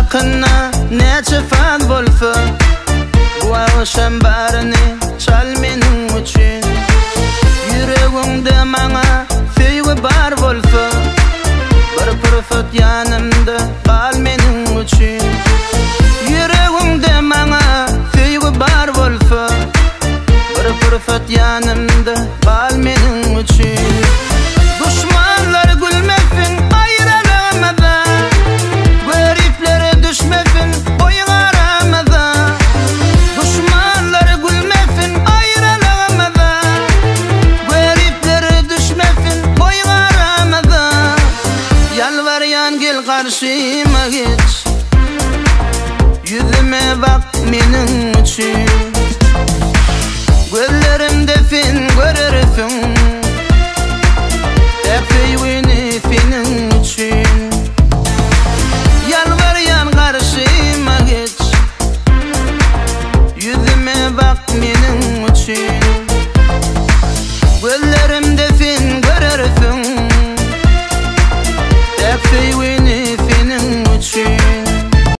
hakkına neçe fad bolsa, bu ağışan barını çal menin üçün. Yüreğimde mana feyi bar bolsa, bir pırfıt yanımda kal menin üçün. Yüreğimde mana feyi bar bolsa, bir pırfıt yanımda kal menin üçün. Düşmanlar gülmesin ayrılamadan, gariplere düşmesin boyun aramadan. Düşmanlar gülmesin ayrılamadan, gariplere düşmesin boyun aramadan. Yalvaryan gel karşıma geç, yüzüme bak menin için. Gözlerimde fin görürsün,